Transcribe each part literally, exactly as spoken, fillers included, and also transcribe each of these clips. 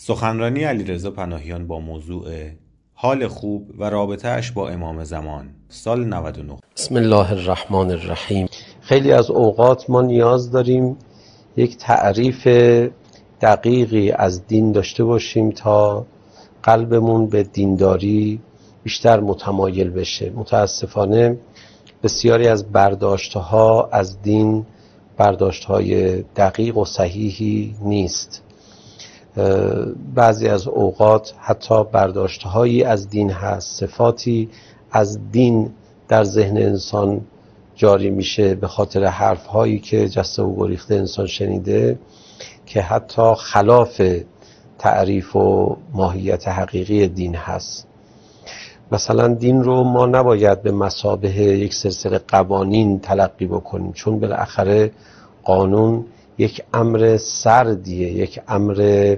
سخنرانی علیرضا پناهیان با موضوع حال خوب و رابطه‌اش با امام زمان سال نود و نه. بسم الله الرحمن الرحیم. خیلی از اوقات ما نیاز داریم یک تعریف دقیقی از دین داشته باشیم تا قلبمون به دینداری بیشتر متمایل بشه. متاسفانه بسیاری از برداشت‌ها از دین برداشت‌های دقیق و صحیحی نیست. بعضی از اوقات حتی برداشت‌هایی از دین هست، صفاتی از دین در ذهن انسان جاری میشه به خاطر حرف‌هایی که جسته و گریخته انسان شنیده که حتی خلاف تعریف و ماهیت حقیقی دین هست. مثلا دین رو ما نباید به مثابه یک سلسله قوانین تلقی بکنیم، چون بالاخره قانون یک امر سردیه، یک امر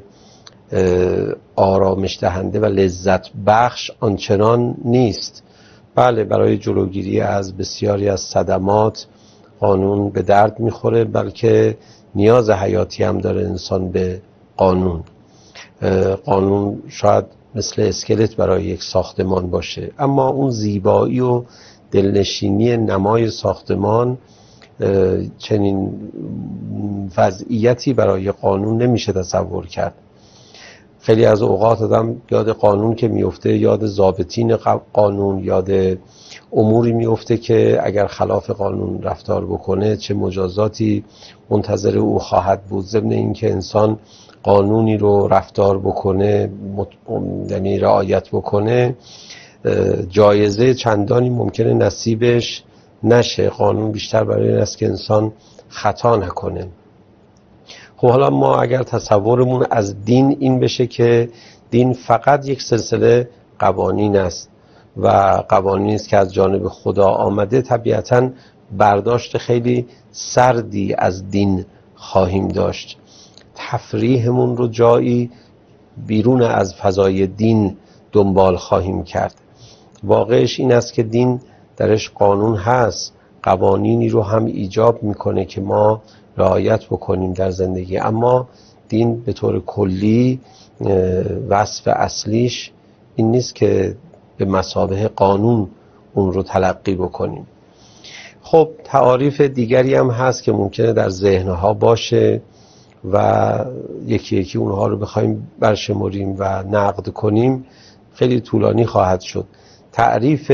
آرامش دهنده و لذت بخش آنچنان نیست. بله، برای جلوگیری از بسیاری از صدمات قانون به درد میخوره، بلکه نیاز حیاتی هم داره انسان به قانون. قانون شاید مثل اسکلت برای یک ساختمان باشه، اما اون زیبایی و دلنشینی نمای ساختمان چنین وضعیتی برای قانون نمیشه تصور کرد. خیلی از اوقات آدم یاد قانون که میفته یاد ضابطین قانون، یاد اموری میفته که اگر خلاف قانون رفتار بکنه چه مجازاتی منتظر او خواهد بود. ضمن اینکه انسان قانونی رو رفتار بکنه، یعنی رعایت بکنه، جایزه چندانی ممکنه نصیبش نشه. قانون بیشتر برای این است که انسان خطا نکنه. خب حالا ما اگر تصورمون از دین این بشه که دین فقط یک سلسله قوانین است و قوانینی است که از جانب خدا آمده، طبیعتاً برداشت خیلی سردی از دین خواهیم داشت. تفریحمون رو جایی بیرون از فضای دین دنبال خواهیم کرد. واقعش این است که دین درش قانون هست، قوانینی رو هم ایجاب میکنه که ما رعایت بکنیم در زندگی، اما دین به طور کلی وصف اصلیش این نیست که به مثابه قانون اون رو تلقی بکنیم. خب تعاریف دیگری هم هست که ممکنه در ذهنها باشه و یکی یکی اونها رو بخوایم برشماریم و نقد کنیم خیلی طولانی خواهد شد. تعریف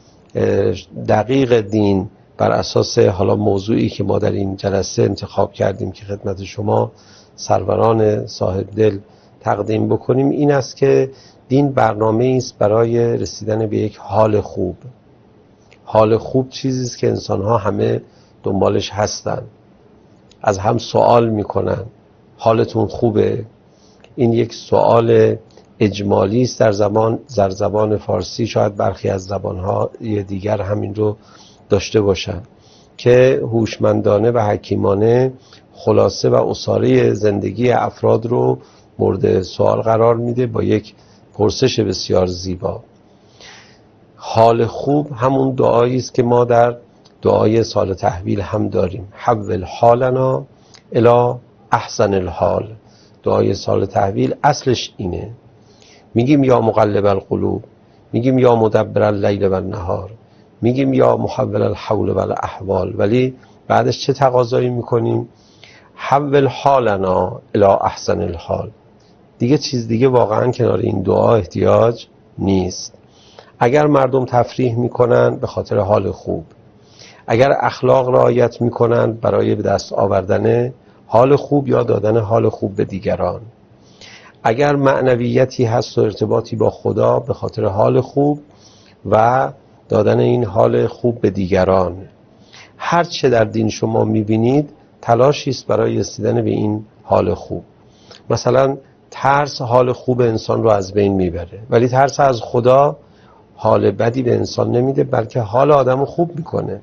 دقیق دین بر اساس حالا موضوعی که ما در این جلسه انتخاب کردیم که خدمت شما سروران صاحب دل تقدیم بکنیم این است که دین برنامه‌ای است برای رسیدن به یک حال خوب. حال خوب چیزی است که انسان‌ها همه دنبالش هستن، از هم سوال میکنن حالتون خوبه؟ این یک سوال اجمالی است در زمان در زبان فارسی، شاید برخی از زبان‌های دیگر همین رو داشته باشن که هوشمندانه و حکیمانه خلاصه و اساره زندگی افراد رو مورد سوال قرار میده با یک پرسش بسیار زیبا. حال خوب همون دعایی است که ما در دعای سال تحویل هم داریم، حول حالنا الی احسن الحال. دعای سال تحویل اصلش اینه، میگیم یا مقلب القلوب، میگیم یا مدبر اللیل و النهار، میگیم یا محول الحول و الاحوال، ولی بعدش چه تقاضایی میکنیم؟ حول حالنا الی احسن الحال. دیگه چیز دیگه واقعا کنار این دعا احتیاج نیست. اگر مردم تفریح میکنن به خاطر حال خوب، اگر اخلاق رعایت میکنن برای به دست آوردن حال خوب یا دادن حال خوب به دیگران، اگر معنویتی هست و ارتباطی با خدا به خاطر حال خوب و دادن این حال خوب به دیگران، هر چه در دین شما میبینید تلاشی است برای رسیدن به این حال خوب. مثلا ترس حال خوب انسان رو از بین میبره، ولی ترس از خدا حال بدی به انسان نمیده، بلکه حال آدم رو خوب میکنه.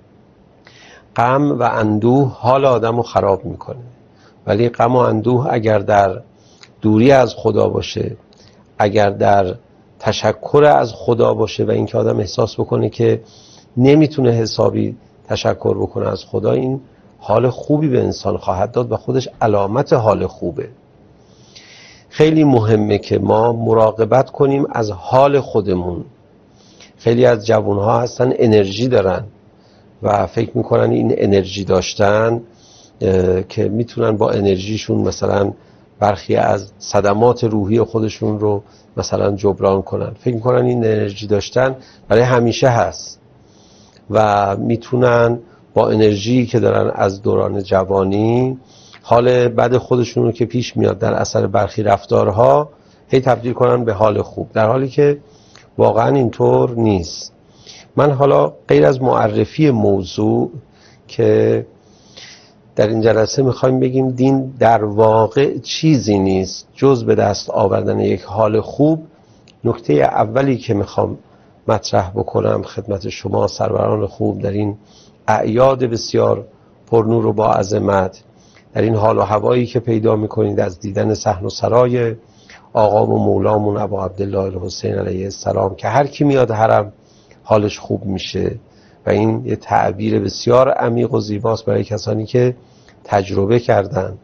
غم و اندوه حال آدم رو خراب میکنه، ولی غم و اندوه اگر در دوری از خدا باشه، اگر در تشکر از خدا باشه و اینکه آدم احساس بکنه که نمیتونه حسابی تشکر بکنه از خدا، این حال خوبی به انسان خواهد داد و خودش علامت حال خوبه. خیلی مهمه که ما مراقبت کنیم از حال خودمون. خیلی از جوانها هستن انرژی دارن و فکر میکنن این انرژی داشتن که میتونن با انرژیشون مثلا برخی از صدمات روحی خودشون رو مثلا جبران کنن. فکر میکنن این انرژی داشتن برای همیشه هست و میتونن با انرژی که دارن از دوران جوانی حال بد خودشون رو که پیش میاد در اثر برخی رفتارها هی تبدیل کنن به حال خوب، در حالی که واقعا اینطور نیست. من حالا غیر از معرفی موضوع که در این جلسه میخوایم بگیم دین در واقع چیزی نیست جز به دست آوردن یک حال خوب، نکته اولی که میخوام مطرح بکنم خدمت شما سروران خوب در این اعیاد بسیار پرنور و با عظمت، در این حال و هوایی که پیدا میکنید از دیدن صحن و سرای آقا و مولامون ابا عبدالله الحسین علیه السلام که هر کی میاد حرم حالش خوب میشه و این یه تعبیر بسیار عمیق و زیباست برای کسانی که تجربه کردن.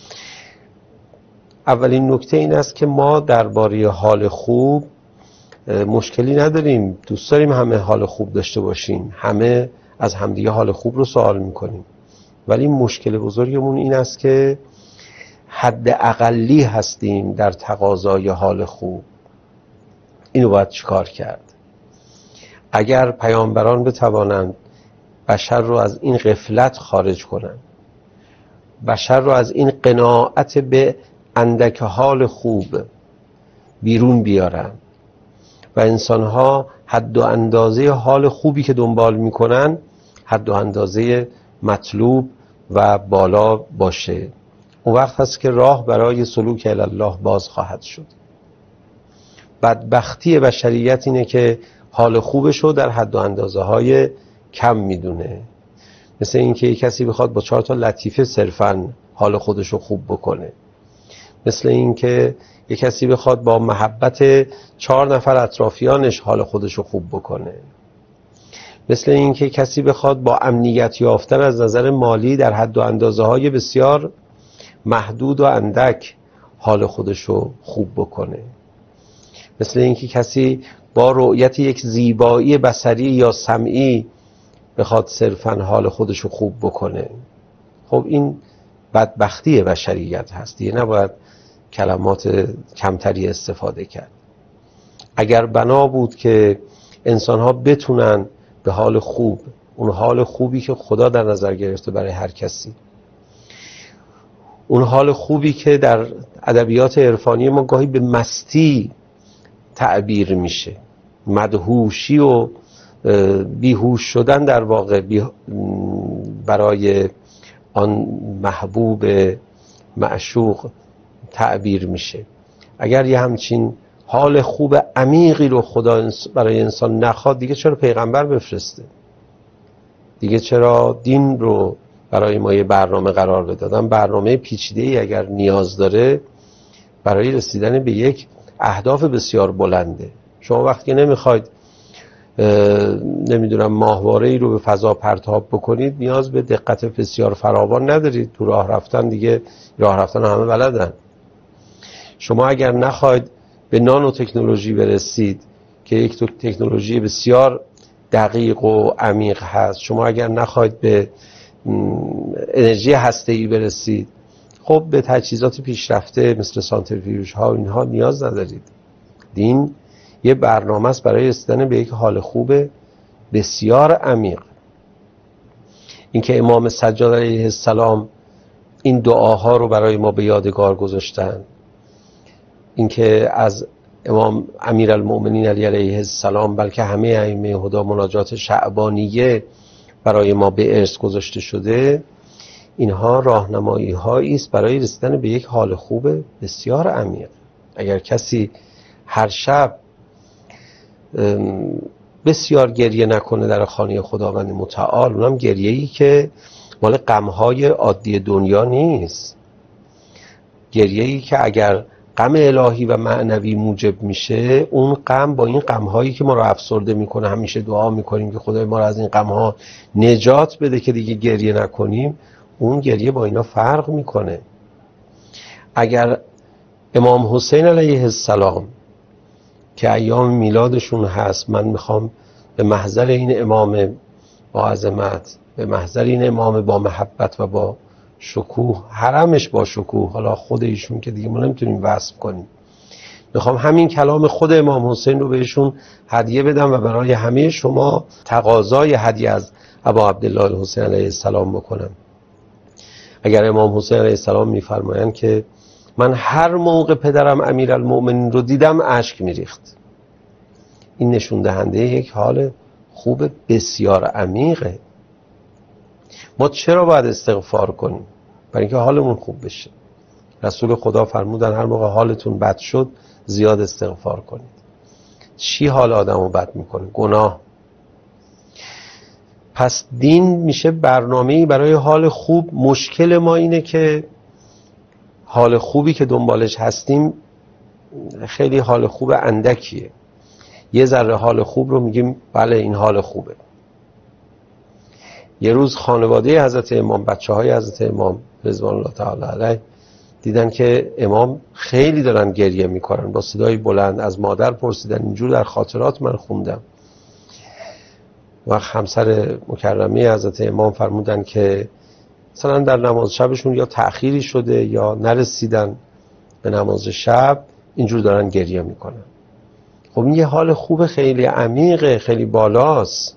اولین نکته این است که ما درباره حال خوب مشکلی نداریم، دوست داریم همه حال خوب داشته باشیم، همه از همدیگه حال خوب رو سوال میکنیم، ولی مشکل بزرگمون این است که حد اقلی هستیم در تقاضای حال خوب. اینو باید چیکار کرد؟ اگر پیامبران بتوانند بشر رو از این غفلت خارج کنند، بشر رو از این قناعت به اندک حال خوب بیرون بیارن و انسانها حد و اندازه حال خوبی که دنبال میکنن حد و اندازه مطلوب و بالا باشه، اون وقت هست که راه برای سلوک الی الله باز خواهد شد. بدبختی بشریت اینه که حال خوبش رو در حد و اندازه های کم میدونه. مثل اینکه یک کسی بخواد با چهار تا لطیفه صرفاً حال خودش رو خوب بکنه، مثل اینکه یک کسی بخواد با محبت چهار نفر اطرافیانش حال خودش رو خوب بکنه، مثل اینکه کسی بخواد با امنیت یافتن از نظر مالی در حد و اندازه های بسیار محدود و اندک حال خودش رو خوب بکنه، مثل اینکه کسی با رؤیت یک زیبایی بصری یا سمعی بخواد صرفاً حال خودش رو خوب بکنه. خب این بدبختی بشریت هست دیگه، نباید کلمات کمتری استفاده کرد. اگر بنا بود که انسان‌ها بتونن به حال خوب، اون حال خوبی که خدا در نظر گرفته برای هر کسی، اون حال خوبی که در ادبیات عرفانی ما گاهی به مستی تعبیر میشه، مدهوشی و بیهوش شدن در واقع برای آن محبوب معشوق تعبیر میشه. اگر یه همچین حال خوب عمیقی رو خدا برای انسان نخواد، دیگه چرا پیغمبر بفرسته؟ دیگه چرا دین رو برای ما یه برنامه قرار بدادن؟ برنامه پیچیده‌ای اگر نیاز داره برای رسیدن به یک اهداف بسیار بلنده. شما وقتی نمیخواید نمیدونم ماهواره‌ای رو به فضا پرتاب بکنید، نیاز به دقت بسیار فراوان ندارید. تو راه رفتن دیگه راه رفتن همه بلدن. شما اگر نخواید به نانو تکنولوژی برسید که یک تکنولوژی بسیار دقیق و عمیق هست، شما اگر نخواید به انرژی هسته‌ای برسید، خب به تجهیزات پیشرفته مثل سانتریفیوژ ها اینها نیاز ندارید. دین یه برنامه است برای رسیدن به یک حال خوب بسیار عمیق. اینکه امام سجاد علیه السلام این دعاها رو برای ما به یادگار گذاشتن، اینکه از امام امیرالمؤمنین علی علیه السلام بلکه همه ائمه هدا مناجات شعبانیه برای ما به ارث گذاشته شده، اینها راهنمایی هایی است برای رسیدن به یک حال خوب بسیار عمیق. اگر کسی هر شب بسیار گریه نکنه در خانه خداوند متعال، اونم گریه‌ای که مال غم‌های عادی دنیا نیست، گریه‌ای که اگر غم الهی و معنوی موجب میشه، اون غم با این غم‌هایی که ما رو افسرده میکنه، همیشه دعا میکنیم که خدای ما رو از این غم‌ها نجات بده که دیگه گریه نکنیم، اون گریه با اینا فرق میکنه. اگر امام حسین علیه السلام که ایام میلادشون هست، من میخوام به محضر این امام با عظمت، به محضر این امام با محبت و با شکوه، حرمش با شکوه، حالا خود ایشون که دیگه ما نمیتونیم وصف کنیم، میخوام همین کلام خود امام حسین رو بهشون هدیه بدم و برای همه شما تقاضای هدیه از ابا عبدالله الحسین علیه السلام بکنم. اگر امام حسین علیه السلام میفرمایند که من هر موقع پدرم امیرالمؤمنین رو دیدم اشک میریخت، این نشون دهنده یک حال خوب بسیار عمیقه. ما چرا باید استغفار کنیم؟ برای اینکه حالمون خوب بشه. رسول خدا فرمودن هر موقع حالتون بد شد زیاد استغفار کنید. چی حال آدمو بد میکنه؟ گناه. پس دین میشه برنامه‌ای برای حال خوب. مشکل ما اینه که حال خوبی که دنبالش هستیم خیلی حال خوب اندکیه. یه ذره حال خوب رو میگیم بله این حال خوبه. یه روز خانواده حضرت امام، بچه های حضرت امام رضوان الله تعالی علیه دیدن که امام خیلی دارن گریه میکنن، با صدای بلند از مادر پرسیدن، اینجور در خاطرات من خوندم. و همسر مکرمه حضرت امام فرمودن که مثلا در نماز شبشون یا تأخیری شده یا نرسیدن به نماز شب، اینجور دارن گریه میکنن. خب این یه حال خوب خیلی عمیقه، خیلی بالاست.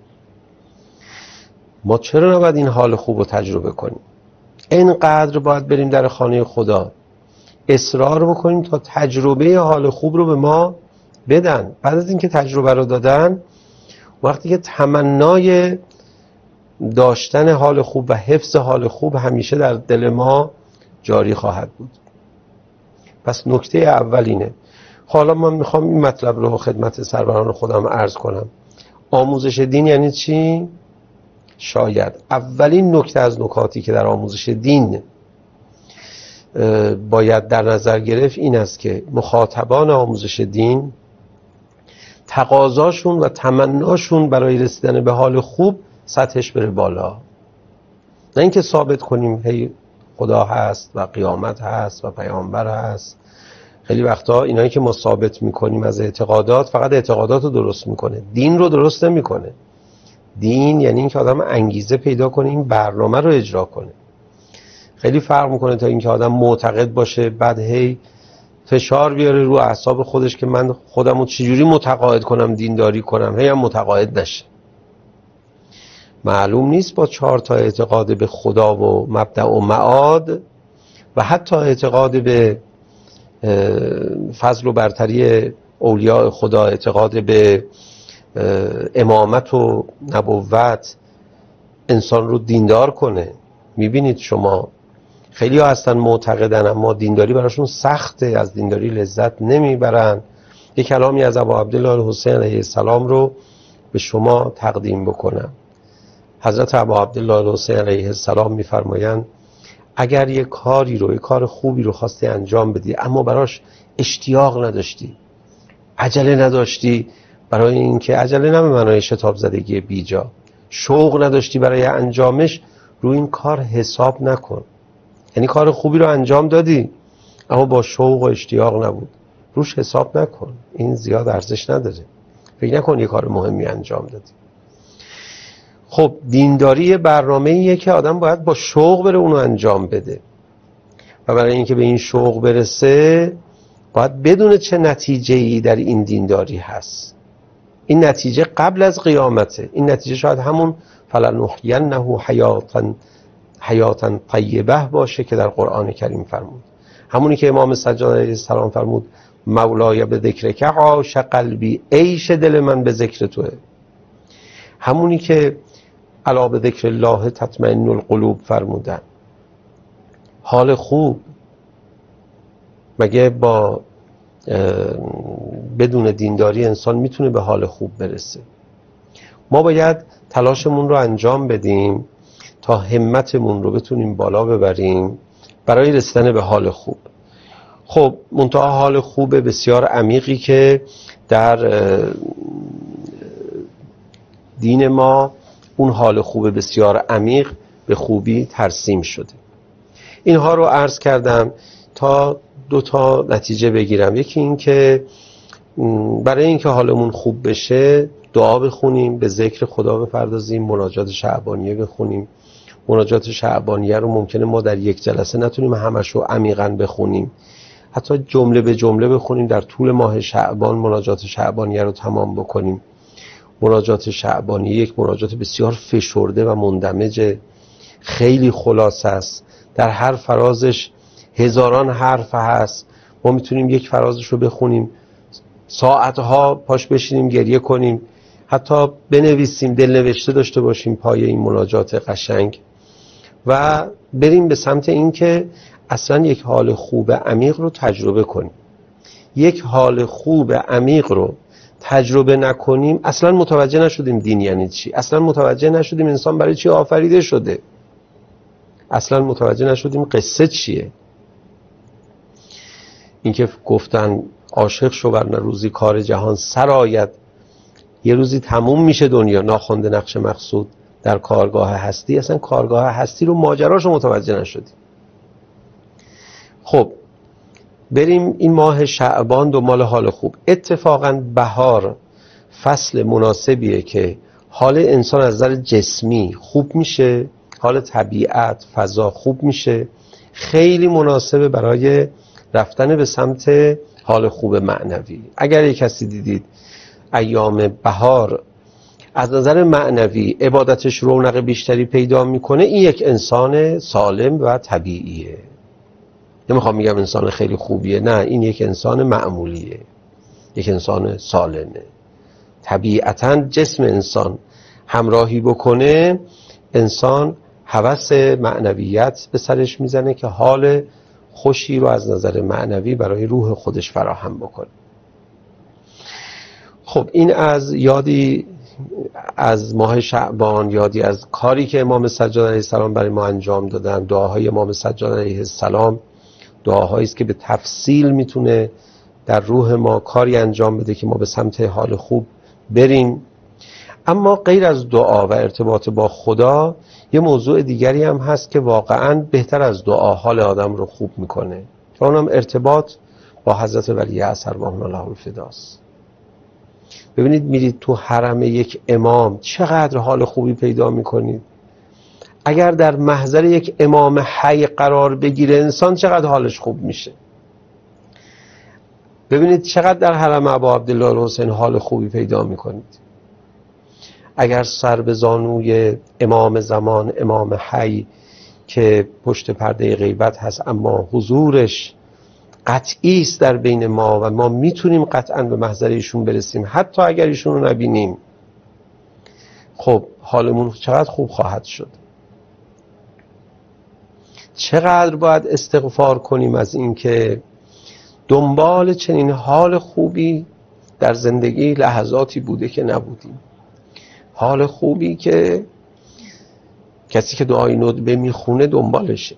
ما چرا نباید این حال خوب رو تجربه کنیم؟ اینقدر باید بریم در خانه خدا اصرار بکنیم تا تجربه حال خوب رو به ما بدن. بعد از اینکه تجربه رو دادن، وقتی که تمنای داشتن حال خوب و حفظ حال خوب همیشه در دل ما جاری خواهد بود. پس نکته اول اینه. حالا من میخوام این مطلب رو خدمت سروران خودم عرض کنم. آموزش دین یعنی چی؟ شاید اولین نکته از نکاتی که در آموزش دین باید در نظر گرفت این است که مخاطبان آموزش دین تقاضاشون و تمناشون برای رسیدن به حال خوب سطحش بره بالا. نه اینکه ثابت کنیم هی خدا هست و قیامت هست و پیامبر هست. خیلی وقتا اینایی که ما ثابت میکنیم از اعتقادات فقط اعتقادات رو درست میکنه، دین رو درست نمیکنه. دین یعنی اینکه آدم انگیزه پیدا کنه این برنامه رو اجرا کنه. خیلی فرق میکنه تا اینکه آدم معتقد باشه بعد هی فشار بیاره رو اعصاب خودش که من خودم رو چجوری متقاعد کنم دینداری کنم، هی هم متقاعد نشه. معلوم نیست با چهار تا اعتقاد به خدا و مبدأ و معاد و حتی اعتقاد به فضل و برتری اولیاء خدا، اعتقاد به امامت و نبوت انسان رو دیندار کنه. میبینید شما خیلی ها هستن معتقدن اما دینداری براشون سخته، از دینداری لذت نمیبرن. یک کلامی از ابا عبدالله الحسین علیه السلام رو به شما تقدیم بکنم. حضرت ابا عبدالله الحسین علیه السلام میفرمایند اگر یک کاری رو، یک کار خوبی رو خواستی انجام بدی اما براش اشتیاق نداشتی، عجله نداشتی، برای اینکه عجله نه به معنای شتاب زدگی بیجا، شوق نداشتی برای انجامش، رو این کار حساب نکن. یعنی کار خوبی رو انجام دادی اما با شوق و اشتیاق نبود، روش حساب نکن، این زیاد ارزش نداره. فکر نکن یه کار مهمی انجام دادی. خب دینداری برنامه‌ایه که آدم باید با شوق بره اونو انجام بده و برای اینکه به این شوق برسه باید بدونه چه نتیجه‌ای در این دینداری هست. این نتیجه قبل از قیامته. این نتیجه شاید همون فلنحینه حیاتا حیاتا طیبه باشه که در قرآن کریم فرمود. همونی که امام سجاد علیه السلام فرمود مولای به ذکرک عاش قلبی، عیش دل من به ذکر توه. همونی که الا به ذکر الله تطمئن القلوب فرمودن. حال خوب مگه با بدون دینداری انسان میتونه به حال خوب برسه؟ ما باید تلاشمون رو انجام بدیم تا همتمون رو بتونیم بالا ببریم برای رسیدن به حال خوب. خب منتها حال خوب بسیار عمیقی که در دین ما اون حال خوب بسیار عمیق به خوبی ترسیم شده. اینها رو عرض کردم تا دو تا نتیجه بگیرم. یکی این که برای اینکه حالمون خوب بشه دعا بخونیم، به ذکر خدا بپردازیم، مناجات شعبانیه بخونیم. مناجات شعبانیه رو ممکنه ما در یک جلسه نتونیم همش رو عمیقاً بخونیم، حتی جمله به جمله بخونیم، در طول ماه شعبان مناجات شعبانیه رو تمام بکنیم. مناجات شعبانیه یک مناجات بسیار فشرده و مندمج، خیلی خلاصه است، در هر فرازش هزاران حرف هست. ما میتونیم یک فرازش رو بخونیم ساعتها پاش بشینیم گریه کنیم، حتی بنویسیم، دلنوشته داشته باشیم پای این مناجات قشنگ و بریم به سمت این که اصلا یک حال خوب عمیق رو تجربه کنیم. یک حال خوب عمیق رو تجربه نکنیم اصلا متوجه نشدیم دین یعنی چی، اصلا متوجه نشدیم انسان برای چی آفریده شده، اصلا متوجه نشدیم قصه چیه. اینکه گفتن عاشق شو ورنه روزی کار جهان سر آید، یه روزی تموم میشه دنیا ناخوانده نقش مقصود در کارگاه هستی، اصلا کارگاه هستی رو ماجراش رو متوجه نشدیم. خب بریم این ماه شعبان دنبال حال خوب. اتفاقا بهار فصل مناسبیه که حال انسان از نظر جسمی خوب میشه، حال طبیعت فضا خوب میشه، خیلی مناسبه برای رفتن به سمت حال خوب معنوی. اگر یک کسی دیدید ایام بهار از نظر معنوی عبادتش رونق بیشتری پیدا میکنه، این یک انسان سالم و طبیعیه. نمیخوام میگم انسان خیلی خوبیه، نه، این یک انسان معمولیه، یک انسان سالمه. طبیعتاً جسم انسان همراهی بکنه، انسان هوس معنویت به سرش میزنه که حال خوشی رو از نظر معنوی برای روح خودش فراهم بکنه. خب این از یادی از ماه شعبان، یادی از کاری که امام سجاد علیه السلام برای ما انجام دادن. دعاهای امام سجاد علیه السلام دعاهایی است که به تفصیل میتونه در روح ما کاری انجام بده که ما به سمت حال خوب بریم. اما غیر از دعا و ارتباط با خدا یه موضوع دیگری هم هست که واقعاً بهتر از دعا حال آدم رو خوب میکنه، و اونم ارتباط با حضرت ولی اصر ارواح الله الفداست. ببینید میرید تو حرم یک امام چقدر حال خوبی پیدا میکنید. اگر در محضر یک امام حی قرار بگیره انسان چقدر حالش خوب میشه. ببینید چقدر در حرم ابا عبدالله الحسین حال خوبی پیدا میکنید. اگر سر به زانوی امام زمان، امام حی که پشت پرده غیبت هست اما حضورش قطعی است در بین ما و ما میتونیم قطعا به محضر ایشون برسیم حتی اگر ایشون رو نبینیم، خب حالمون چقدر خوب خواهد شد. چقدر باید استغفار کنیم از این که دنبال چنین حال خوبی در زندگی لحظاتی بوده که نبودیم. حال خوبی که کسی که دعای ندبه میخونه دنبالشه،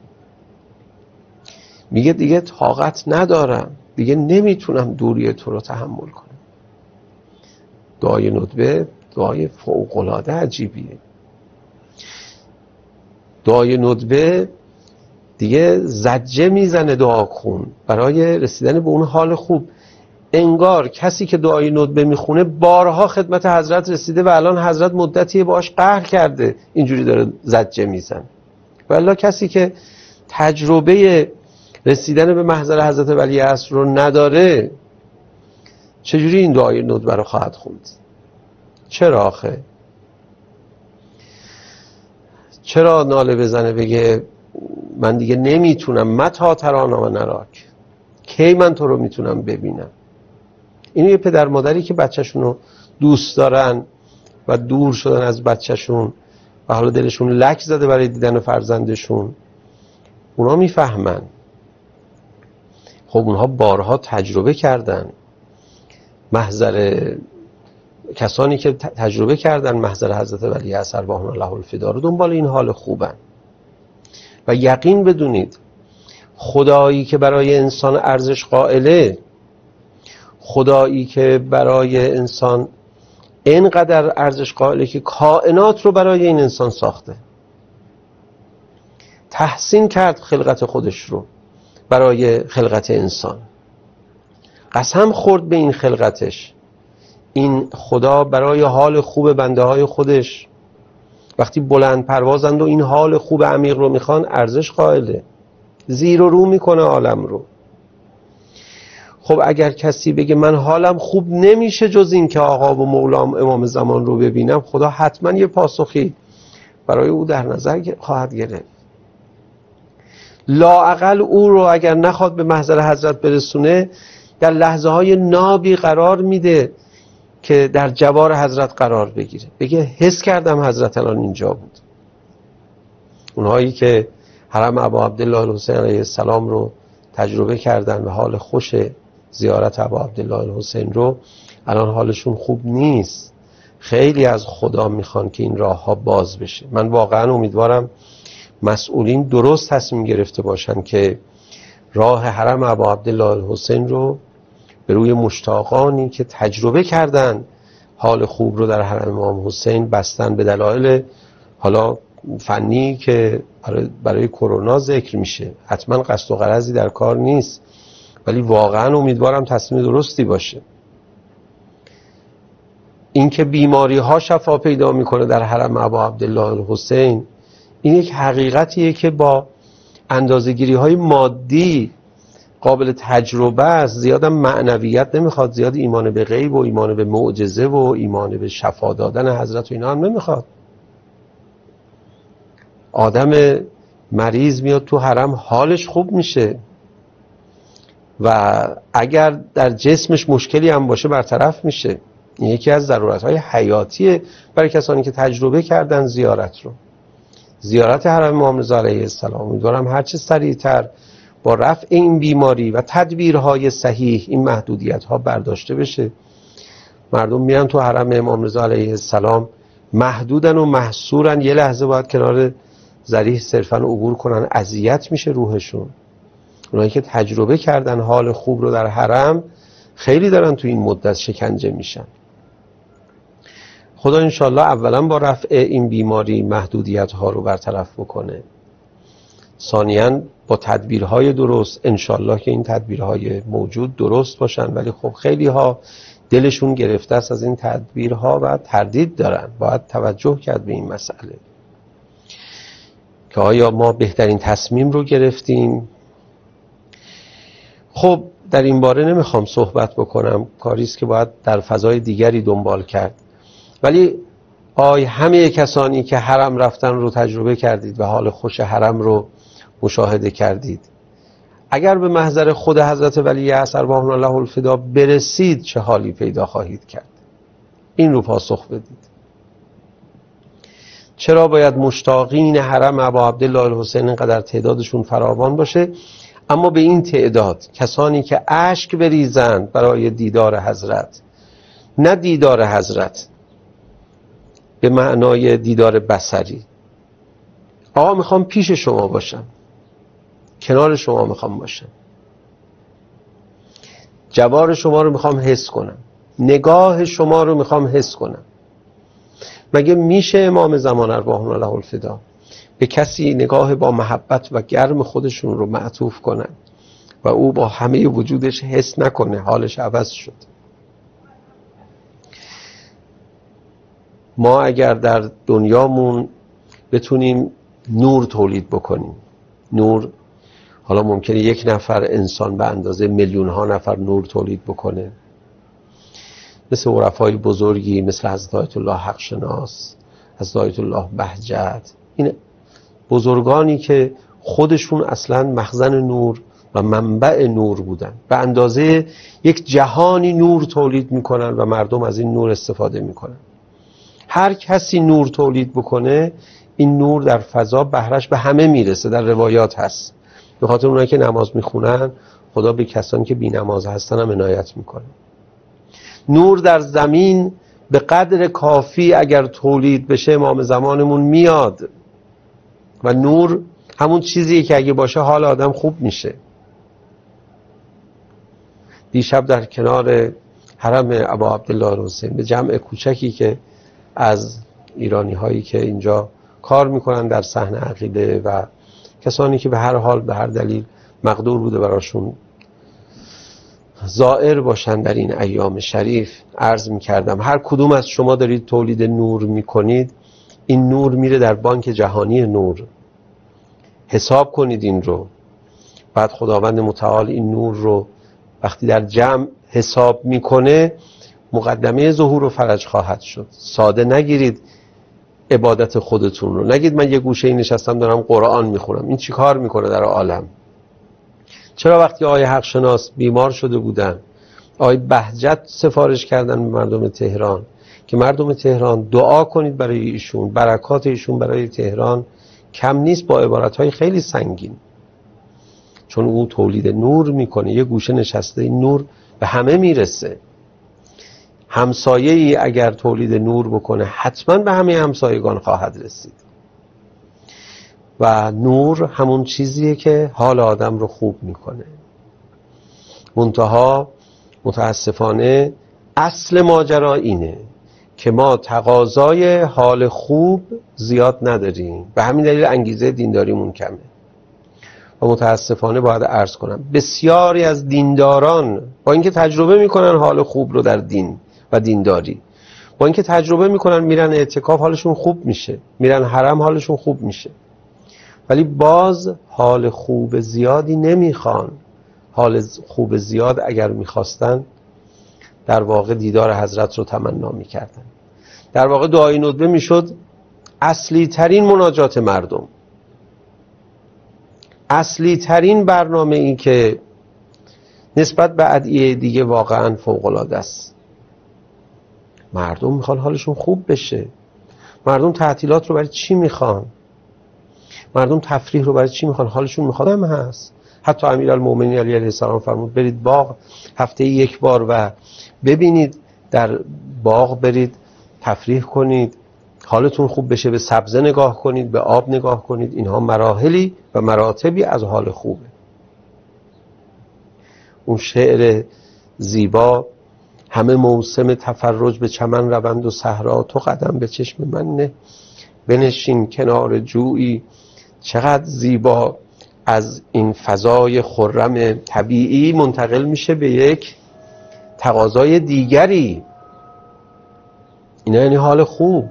میگه دیگه طاقت ندارم، دیگه نمیتونم دوری تو رو تحمل کنم. دعای ندبه دعای فوق‌العاده عجیبیه. دعای ندبه دیگه زجه میزنه دعا کن برای رسیدن به اون حال خوب. انگار کسی که دعای ندبه میخونه بارها خدمت حضرت رسیده و الان حضرت مدتی باش قهر کرده، اینجوری داره زجه میزنه. والله کسی که تجربه رسیدن به محضر حضرت ولی اصر رو نداره چجوری این دعای ندبه رو خواهد خوند؟ چرا آخه؟ چرا ناله بزنه بگه من دیگه نمیتونم، متا ترانا و نراک، کی من تو رو میتونم ببینم؟ اینو یه پدر مادری که بچه‌شون رو دوست دارن و دور شدن از بچه‌شون و حالا دلشون لک زده برای دیدن فرزندشون، اونا میفهمن. خب اونها بارها تجربه کردن محضر، کسانی که تجربه کردن محضر حضرت ولی اصر ارواح الله الفدا رو دنبال این حال خوبن. و یقین بدونید خدایی که برای انسان ارزش قائله، خدایی که برای انسان اینقدر ارزش قائله که کائنات رو برای این انسان ساخته، تحسین کرد خلقت خودش رو برای خلقت انسان. قسم خورد به این خلقتش. این خدا برای حال خوب بنده های خودش وقتی بلند پروازند و این حال خوب عمیق رو میخوان ارزش قائله، زیر و رو میکنه عالم رو. خب اگر کسی بگه من حالم خوب نمیشه جز این که آقا و مولام امام زمان رو ببینم، خدا حتما یه پاسخی برای او در نظر خواهد گرفت. لااقل او رو اگر نخواد به محضر حضرت برسونه، در لحظه های نابی قرار میده که در جوار حضرت قرار بگیره، بگه حس کردم حضرت الان اینجا بود. اونهایی که حرم ابا عبدالله الحسین علیه السلام رو تجربه کردن و حال خوش زیارت ابا عبدالله الحسین رو، الان حالشون خوب نیست. خیلی از خدا میخوان که این راه ها باز بشه. من واقعا امیدوارم مسئولین درست تصمیم گرفته باشن که راه حرم ابا عبدالله الحسین رو به روی مشتاقانی که تجربه کردن حال خوب رو در حرم امام حسین بستن، به دلایل حالا فنی که برای کرونا ذکر میشه. حتما قصد و غرضی در کار نیست، ولی واقعا امیدوارم تصمیم درستی باشه. اینکه بیماری ها شفا پیدا میکنه در حرم ابا عبدالله الحسین، این یک حقیقتیه که با اندازه‌گیری های مادی قابل تجربه است. زیاد معنویت نمیخواد، زیاد ایمان به غیب و ایمان به معجزه و ایمان به شفا دادن حضرت و اینا هم نمیخواد. آدم مریض میاد تو حرم حالش خوب میشه و اگر در جسمش مشکلی هم باشه برطرف میشه. این یکی از ضرورت‌های حیاتیه برای کسانی که تجربه کردن زیارت رو. زیارت حرم امام رضا علیه السلام امیدوارم هرچه سریعتر با رفع این بیماری و تدبیرهای صحیح این محدودیت‌ها برداشته بشه. مردم میرن تو حرم امام رضا علیه السلام محدودن و محصورن، یه لحظه باید کنار ذریح صرفاً عبور کنن، اذیت میشه روحشون. اونایی که تجربه کردن حال خوب رو در حرم خیلی دارن تو این مدت شکنجه میشن. خدا انشالله اولا با رفع این بیماری محدودیت ها رو برطرف بکنه، ثانیاً با تدبیرهای درست، انشالله که این تدبیرهای موجود درست باشن. ولی خب خیلی ها دلشون گرفته است از این تدبیرها و تردید دارن. باید توجه کرد به این مسئله که آیا ما بهترین تصمیم رو گرفتیم. خب در این باره نمیخوام صحبت بکنم، کاریست که باید در فضای دیگری دنبال کرد. ولی آی همه کسانی که حرم رفتن رو تجربه کردید و حال خوش حرم رو مشاهده کردید، اگر به محضر خود حضرت ولی عصر ارواحنا الله الفدا برسید چه حالی پیدا خواهید کرد؟ این رو پاسخ بدید. چرا باید مشتاقین حرم ابا عبدالله الحسین اینقدر تعدادشون فراوان باشه، اما به این تعداد کسانی که اشک بریزند برای دیدار حضرت، نه دیدار حضرت به معنای دیدار بصری، آقا میخوام پیش شما باشم، کنار شما میخوام باشم، جوار شما رو میخوام حس کنم، نگاه شما رو میخوام حس کنم. مگه میشه امام زمان ارواحنا الله الفدا به کسی نگاه با محبت و گرم خودشون رو معطوف کنن و او با همه وجودش حس نکنه حالش عوض شد؟ ما اگر در دنیامون بتونیم نور تولید بکنیم، نور، حالا ممکنه یک نفر انسان به اندازه میلیون ها نفر نور تولید بکنه، مثل عرفای بزرگی مثل حضرت آیت الله حق شناس، حضرت آیت الله بهجت، این بزرگانی که خودشون اصلا مخزن نور و منبع نور بودن، به اندازه یک جهانی نور تولید میکنن و مردم از این نور استفاده میکنن. هر کسی نور تولید بکنه، این نور در فضا بهرش به همه میرسه. در روایات هست به خاطر اونایی که نماز میخونن خدا به کسانی که بی نماز هستن هم عنایت میکنه. نور در زمین به قدر کافی اگر تولید بشه امام زمانمون میاد و نور همون چیزیه که اگه باشه حال آدم خوب میشه. دیشب در کنار حرم ابا عبدالله الحسین به جمع کوچکی که از ایرانی هایی که اینجا کار میکنن در صحن عقیده و کسانی که به هر حال به هر دلیل مقدور بوده براشون زائر باشن در این ایام شریف. عرض میکردم هر کدوم از شما دارید تولید نور میکنید، این نور میره در بانک جهانی نور. حساب کنید این رو. بعد خداوند متعال این نور رو وقتی در جمع حساب میکنه مقدمه ظهور و فرج خواهد شد. ساده نگیرید عبادت خودتون رو. نگید من یه گوشه این نشستم دارم قرآن میخونم، این چی کار میکنه در عالم؟ چرا وقتی آقای حق شناس بیمار شده بودن، آقای بهجت سفارش کردن به مردم تهران که مردم تهران دعا کنید برای ایشون، برکات ایشون برای تهران کم نیست، با عبارتهای خیلی سنگین، چون او تولید نور میکنه. یه گوشه نشسته، این نور به همه میرسه. همسایه‌ای اگر تولید نور بکنه حتما به همه همسایگان خواهد رسید. و نور همون چیزیه که حال آدم رو خوب میکنه. منتها متاسفانه اصل ماجرا اینه که ما تقاضای حال خوب زیاد نداریم، به همین دلیل انگیزه دینداریمون کمه. و متاسفانه باید عرض کنم بسیاری از دینداران با اینکه تجربه میکنن حال خوب رو در دین و دینداری، با اینکه تجربه میکنن میرن اعتکاف حالشون خوب میشه، میرن حرم حالشون خوب میشه، ولی باز حال خوب زیادی نمیخوان. حال خوب زیاد اگر میخواستن در واقع دیدار حضرت رو تمنا میکردن. در واقع دعای ندبه میشد اصلی ترین مناجات مردم، اصلی ترین برنامه، این که نسبت به ادعیه دیگه واقعا فوق‌العاده است. مردم میخوان حالشون خوب بشه. مردم تعطیلات رو برای چی میخوان؟ مردم تفریح رو برای چی میخوان؟ حالشون میخواد هم هست. حتی امیرالمومنین علی علیه السلام فرمود برید باغ هفته یک بار و ببینید، در باغ برید تفریح کنید، حالتون خوب بشه، به سبزه نگاه کنید، به آب نگاه کنید. اینها مراحلی و مراتبی از حال خوبه. اون شعر زیبا همه موسم تفرج به چمن روند و صحرا، تو قدم به چشم من نه، بنشین کنار جویی، چقدر زیبا از این فضای خرم طبیعی منتقل میشه به یک تقاضای دیگری. اینا یعنی حال خوب.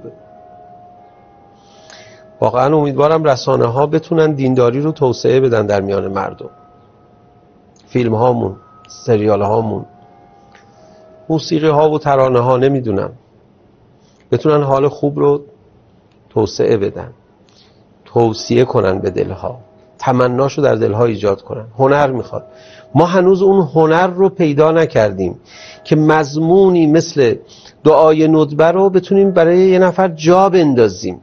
واقعا امیدوارم رسانه ها بتونن دینداری رو توسعه بدن در میان مردم. فیلم هامون، سریال هامون، موسیقی ها و ترانه ها، نمیدونم، بتونن حال خوب رو توسعه بدن، توصیه کنن به دلها، تمناشو در دلها ایجاد کنن. هنر میخواد. ما هنوز اون هنر رو پیدا نکردیم که مضمونی مثل دعای ندبه رو بتونیم برای یه نفر جا بندازیم.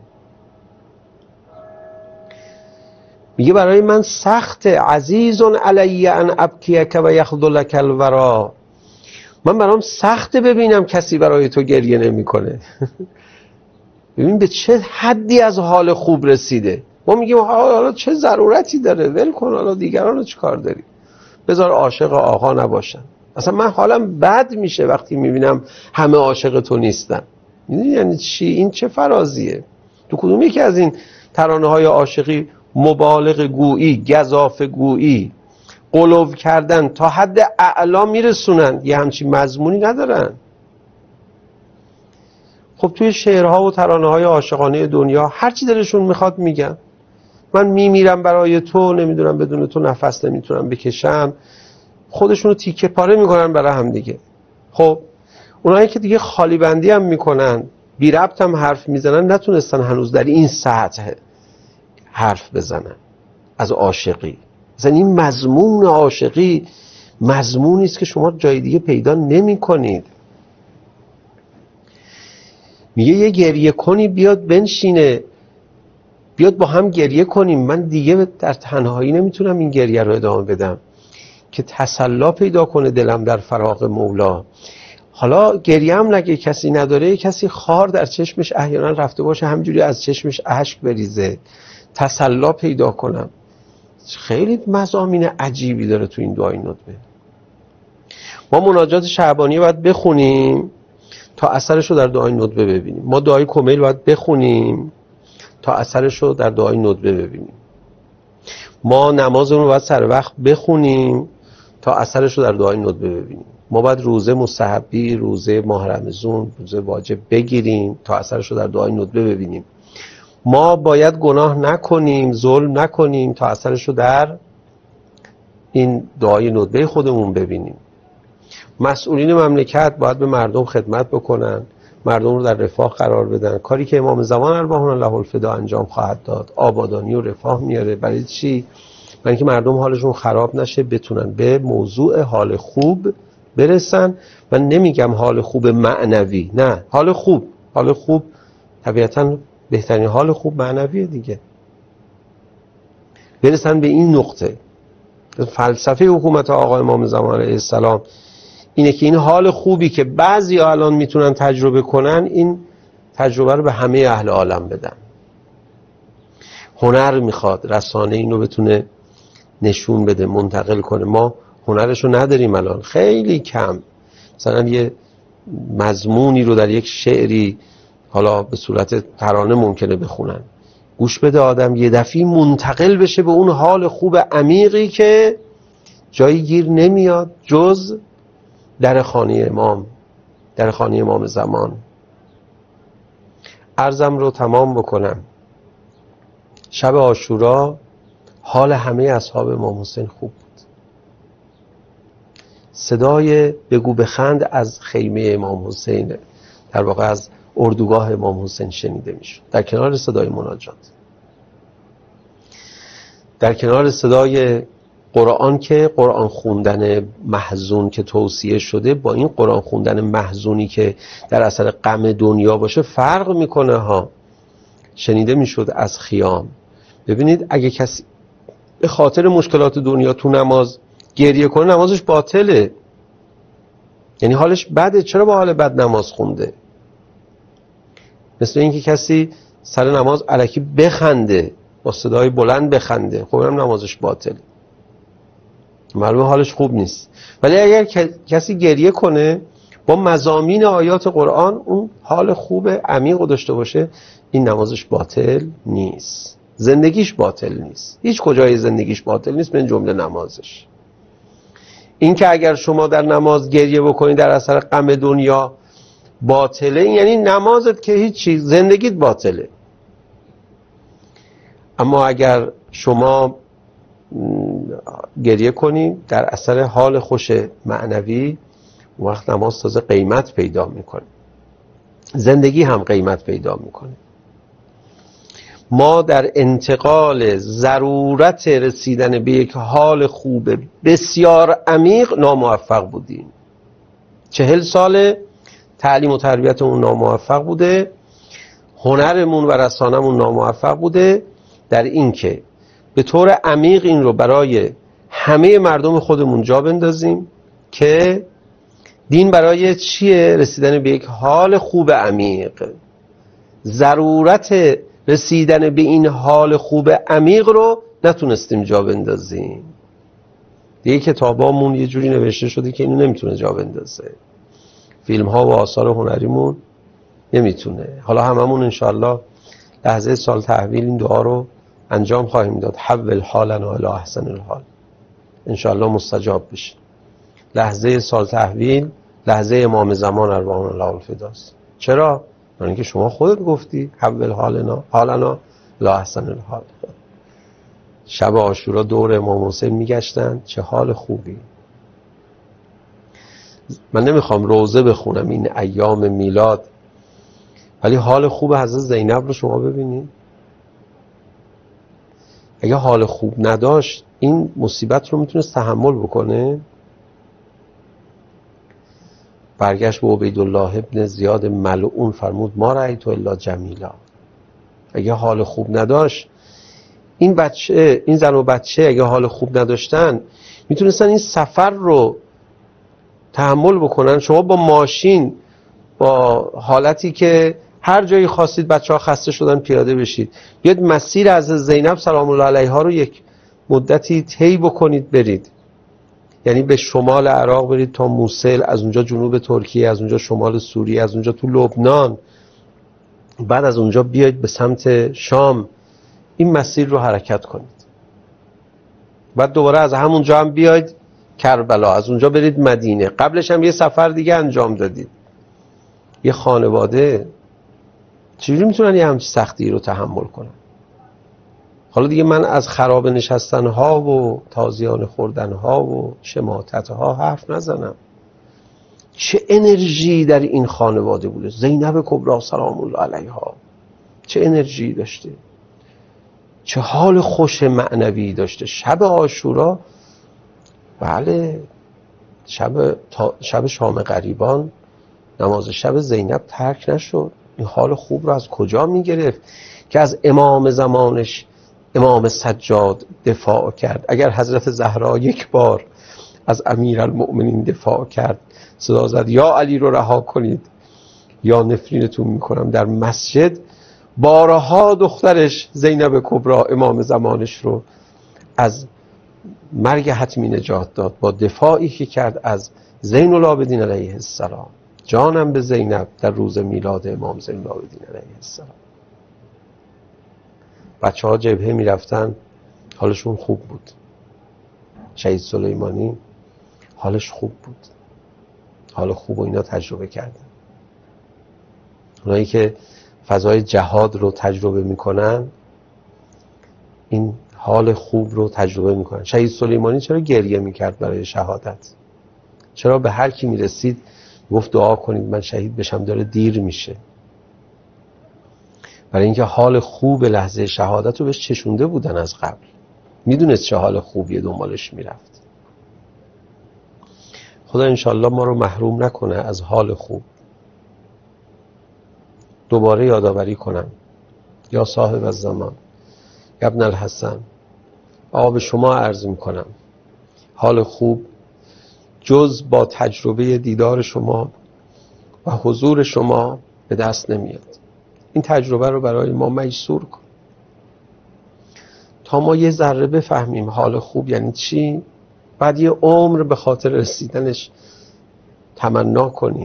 میگه برای من سخت عزیز علی ان ابکیک و یخذلک الورا، من برام سخته ببینم کسی برای تو گریه نمیکنه. ببین به چه حدی از حال خوب رسیده. ما میگیم حالا چه ضرورتی داره، ول کن، حالا دیگران رو چه کار داری، بذار عاشق آقا نباشن. اصلا من حالم بد میشه وقتی میبینم همه عاشق تو نیستن. میدونی یعنی چی؟ این چه فرازیه؟ تو کدوم یکی از این ترانه های عاشقی مبالغ گویی، گزافه گویی، قلو کردن تا حد اعلا میرسونن، یه همچین مضمونی ندارن. خب توی شعرها و ترانه های عاشقانه دنیا هر چی دلشون میخواد میگن. من میمیرم برای تو، نمیدونم بدون تو نفس نمیتونم بکشم. خودشونو تیکه پاره میکنن برای هم دیگه. خب اونایی که دیگه خالی بندی هم میکنن، بی ربط هم حرف میزنن، نتونستن هنوز در این سطح حرف بزنن از عاشقی. مثلا این مضمون عاشقی مضمونی است که شما جای دیگه پیدا نمی کنید. میگه یه گریه کنی بیاد بنشینه، بیاد با هم گریه کنیم. من دیگه در تنهایی نمیتونم این گریه رو ادامه بدم که تسلا پیدا کنه دلم در فراق مولا. حالا گریه هم نگه کسی نداره، کسی خار در چشمش احیانا رفته باشه همجوری از چشمش اشک بریزه، تسلا پیدا کنم. خیلی مضامین عجیبی داره تو این دعای ندبه. ما مناجات شعبانیه باید بخونیم تا اثرش رو در دعای ندبه ببینیم. ما دعای کمیل باید بخونیم تا اثرش رو در دعای ندبه ببینیم. ما نمازمون رو باید سر وقت بخونیم تا اثرش رو در دعای ندبه ببینیم. ما باید روزه مستحبی، روزه ماه رمضان، روزه واجب بگیریم تا اثرش رو در دعای ندبه ببینیم. ما باید گناه نکنیم، ظلم نکنیم تا اثرش رو در این دعای ندبه خودمون ببینیم. مسئولین مملکت باید به مردم خدمت بکنن، مردم رو در رفاه قرار بدن. کاری که امام زمان ارواحنا الله الفدا انجام خواهد داد، آبادانی و رفاه میاره. برای چی؟ برای اینکه مردم حالشون خراب نشه، بتونن به موضوع حال خوب برسن. و نمیگم حال خوب معنوی، نه، حال خوب. حال خوب طبیعتاً بهترین حال خوب معنویه دیگه. برسن به این نقطه. فلسفه حکومت آقا امام زمان علیه السلام اینه که این حال خوبی که بعضی الان میتونن تجربه کنن، این تجربه رو به همه اهل عالم بدن. هنر میخواد رسانه اینو بتونه نشون بده، منتقل کنه. ما هنرشو نداریم الان، خیلی کم. مثلا یه مضمونی رو در یک شعری حالا به صورت ترانه ممکنه بخونن، گوش بده آدم یه دفعی منتقل بشه به اون حال خوب عمیقی که جایی گیر نمیاد جز در خانه امام، در خانه امام زمان. عرضم رو تمام بکنم. شب عاشورا حال همه اصحاب امام حسین خوب بود. صدای بگو بخند از خیمه امام حسین، در واقع از اردوگاه امام حسین شنیده میشد، در کنار صدای مناجات، در کنار صدای قرآن که قرآن خوندن محزون که توصیه شده با این قرآن خوندن محزونی که در اثر غم دنیا باشه فرق میکنه ها. شنیده میشد از خیام. ببینید اگه کسی به خاطر مشکلات دنیا تو نماز گریه کنه، نمازش باطله، یعنی حالش بده. چرا با حال بد نماز خونده؟ مثل اینکه کسی سر نماز الکی بخنده، با صدای بلند بخنده، خب هم نمازش باطله، معلومه حالش خوب نیست. ولی اگر کسی گریه کنه با مضامین آیات قرآن، اون حال خوب عمیق داشته باشه، این نمازش باطل نیست، زندگیش باطل نیست، هیچ کجای زندگیش باطل نیست من جمله نمازش. این که اگر شما در نماز گریه بکنید در اثر غم دنیا باطله، یعنی نمازت که هیچ چیز، زندگیت باطله. اما اگر شما گریه کنید در اثر حال خوش معنوی، وقت نماز تازه قیمت پیدا میکنه، زندگی هم قیمت پیدا میکنه. ما در انتقال ضرورت رسیدن به یک حال خوب بسیار عمیق ناموفق بودیم. چهل سال تعلیم و تربیتمون ناموفق بوده، هنرمون و رسانمون ناموفق بوده در این که به طور عمیق این رو برای همه مردم خودمون جا بندازیم که دین برای چیه؟ رسیدن به یک حال خوب عمیق. ضرورت رسیدن به این حال خوب عمیق رو نتونستیم جا بندازیم. دیگه کتابامون یه جوری نوشته شده که اینو نمیتونه جا بندازه، فیلم ها و آثار هنریمون نمیتونه. حالا هممون انشالله لحظه سال تحویل این دعا رو انجام خواهیم داد، حول حالنا الی احسن الحال، انشالله مستجاب بشه. لحظه سال تحویل لحظه امام زمان ارواحنا الله الفداست. چرا؟ برای اینکه شما خودت گفتی حول حالنا حالنا الی احسن الحال. شب عاشورا دور امام حسین میگشتن، چه حال خوبی. من نمیخوام روزه بخونم این ایام میلاد، ولی حال خوب حضرت زینب رو شما ببینید. اگه حال خوب نداشت این مصیبت رو میتونست تحمل بکنه؟ برگشت به عبیدالله ابن زیاد ملعون فرمود ما رأیت الا جمیلا. اگه حال خوب نداشت این بچه، این زن و بچه اگه حال خوب نداشتن میتونستن این سفر رو تحمل بکنن. شما با ماشین با حالتی که هر جایی خواستید بچه ها خسته شدن پیاده بشید، بیاد مسیر از زینب سلام الله علیها رو یک مدتی طی بکنید برید، یعنی به شمال عراق برید تا موصل، از اونجا جنوب ترکیه، از اونجا شمال سوریه، از اونجا تو لبنان، بعد از اونجا بیاید به سمت شام، این مسیر رو حرکت کنید. بعد دوباره از همونجا هم بیاید کربلا، از اونجا برید مدینه، قبلش هم یه سفر دیگه انجام دادید. یه خانواده چجوری میتونن یه همچین سختی رو تحمل کنن؟ حالا دیگه من از خراب نشستن ها و تازیانه خوردن ها و شماتت ها حرف نزنم. چه انرژی در این خانواده بوده. زینب کبری سلام الله علیها چه انرژی داشته، چه حال خوش معنوی داشته. شب عاشورا، بله، شب تا شب شام غریبان نماز شب زینب ترک نشد. این حال خوب رو از کجا میگرفت که از امام زمانش امام سجاد دفاع کرد؟ اگر حضرت زهرا یک بار از امیرالمؤمنین دفاع کرد، صدا زد یا علی رو رها کنید یا نفرینتون میکنم، در مسجد بارها دخترش زینب کبری امام زمانش رو از مرگ حتمی نجات داد با دفاعی که کرد از زین العابدین علیه السلام. جانم به زینب در روز میلاد امام زین العابدین علیه السلام. بچه ها جبهه می رفتن، حالشون خوب بود. شهید سلیمانی حالش خوب بود، حال خوب و اینا تجربه کردن. اونایی که فضای جهاد رو تجربه میکنن این حال خوب رو تجربه میکنن. شهید سلیمانی چرا گریه میکرد برای شهادت؟ چرا به هر کی میرسید گفت دعا کنید من شهید بشم، داره دیر میشه؟ برای اینکه حال خوب لحظه شهادت رو بهش چشونده بودن از قبل، میدونست چه حال خوبیه دنبالش میرفت. خدا انشالله ما رو محروم نکنه از حال خوب. دوباره یادآوری کنم یا صاحب الزمان یا ابن الحسن، آقا به شما عرض میکنم حال خوب جز با تجربه دیدار شما و حضور شما به دست نمیاد. این تجربه رو برای ما میسور کن تا ما یه ذره بفهمیم حال خوب یعنی چی، بعد یه عمر به خاطر رسیدنش تمنا کنیم.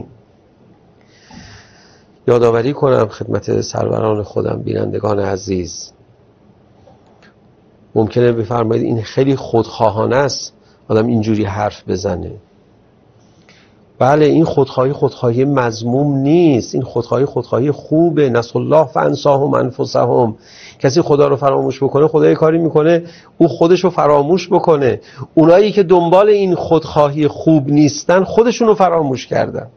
یادآوری کنم خدمت سروران خودم، بینندگان عزیز، ممکنه بفرمایید این خیلی خودخواهانه است آدم اینجوری حرف بزنه. بله، این خودخواهی خودخواهی مذموم نیست، این خودخواهی خودخواهی خوبه. نسوا الله فانساهم انفسهم. کسی خدا رو فراموش بکنه، خدا یه کاری میکنه او خودش رو فراموش بکنه. اونایی که دنبال این خودخواهی خوب نیستن خودشون رو فراموش کردن.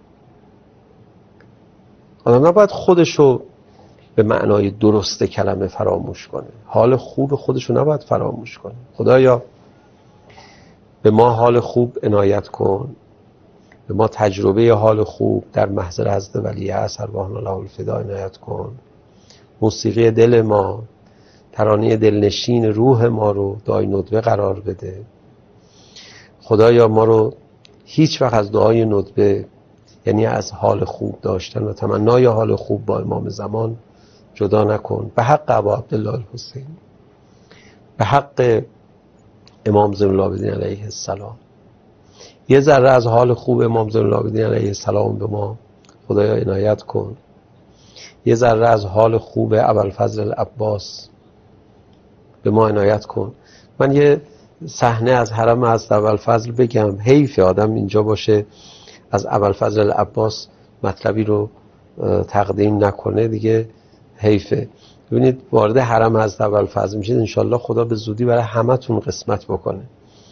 آدم نباید خودش رو به معنای درست کلمه فراموش کنه، حال خوب خودش رو نباید فراموش کنه. خدایا به ما حال خوب عنایت کن، به ما تجربه حال خوب در محضر حضرت ولیعصر ارواحنا له الفدا عنایت کن. موسیقی دل ما، ترانه دلنشین روح ما رو دای ندبه قرار بده. خدایا ما رو هیچ وقت از دعای ندبه، یعنی از حال خوب داشتن و تمنای حال خوب با امام زمان، جدا نکن. به حق ابا عبدالله الحسین، به حق امام زین العابدین علیه السلام، یه ذره از حال خوب امام زین العابدین علیه السلام به ما خدایا عنایت کن. یه ذره از حال خوب ابوالفضل العباس به ما عنایت کن. من یه صحنه از حرم از ابوالفضل بگم، حیف آدم اینجا باشه از ابوالفضل العباس مطلبی رو تقدیم نکنه، دیگه حیفه. ببینید وارد حرم از ابوالفضل میشید، انشالله خدا به زودی برای همتون قسمت بکنه.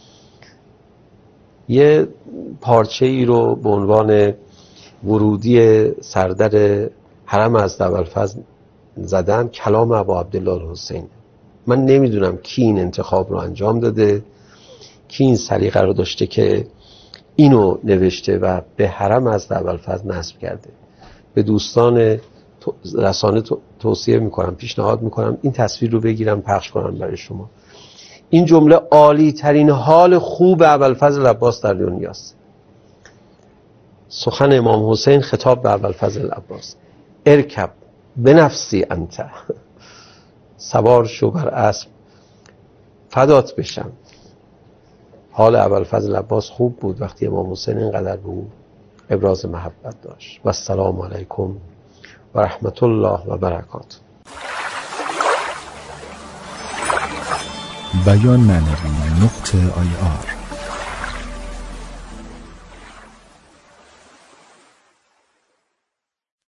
یه پارچه ای رو به عنوان ورودی سردر حرم از ابوالفضل زدن، کلام ابا عبدالله الحسین. من نمیدونم کی این انتخاب رو انجام داده، کی این سلیقه رو داشته که اینو نوشته و به حرم از ابوالفضل نصب کرده. به دوستان رسانه توصیه میکنم، پیشنهاد میکنم این تصویر رو بگیرم پخش کنم برای شما. این جمله عالی ترین حال خوب ابوالفضل العباس در دنیاست. سخن امام حسین خطاب به ابوالفضل العباس: ارکب بنفسی انت، سوار شو بر اسب فدات بشم. حال ابوالفضل العباس خوب بود وقتی امام حسین اینقدر به او ابراز محبت داشت. و السلام علیکم و رحمت الله و برکاته. بیان معنوی نقطه آی آر